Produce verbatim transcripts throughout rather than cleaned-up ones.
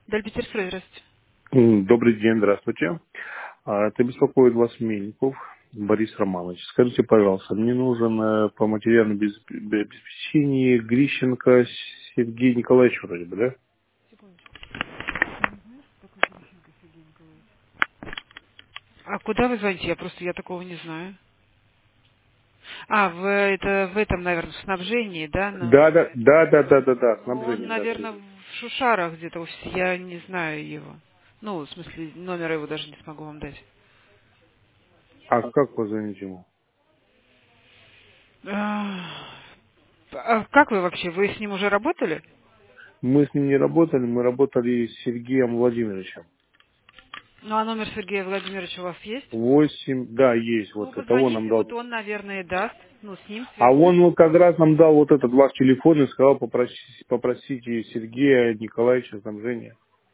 Дальбетерфрей, здравствуйте. М, Добрый день, здравствуйте. А, Это беспокоит вас Мельников Борис Романович. Скажите, пожалуйста, мне нужен э, по материальному без- бе- обеспечению Грищенко Сергей Николаевич вроде бы, да? А куда вы звоните? Я просто, я такого не знаю. А, в, это, в этом, наверное, в снабжении, да? Ну, Да, да, да, да, да, да, да, ну, он, снабжение, да, да. наверное, в Шушарах где-то, офисе, я не знаю его. Ну, в смысле, номера его даже не смогу вам дать. А как позвонить ему? А а как вы вообще? Вы с ним уже работали? Мы с ним не работали, мы работали с Сергеем Владимировичем. Ну, а номер Сергея Владимировича у вас есть? Восемь, да, есть, Ну, вот это он нам позвоните, дал. вот он, наверное, даст. Ну, с ним А свяжитесь. он вот как раз нам дал вот этот ваш телефон и сказал попросить, попросите Сергея Николаевича снабжения.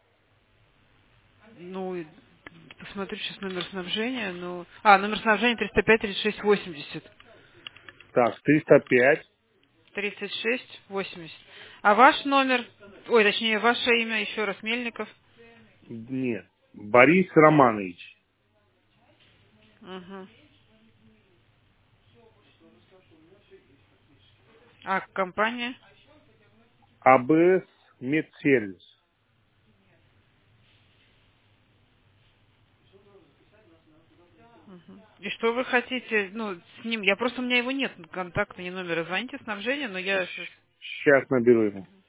Ну, и посмотрю сейчас номер снабжения. Ну, а, номер снабжения триста пять тридцать шесть восемьдесят. Так, триста пять. тридцать шесть восемьдесят. А ваш номер, ой, точнее, ваше имя, еще раз, Мельников. Нет. Борис Романович. Угу. А компания? АБС Медсервис. Мгм. И что вы хотите, ну, с ним, я просто, у меня его нет контакта, ни номера. Звоните снабжение, но я сейчас... Сейчас наберу ему.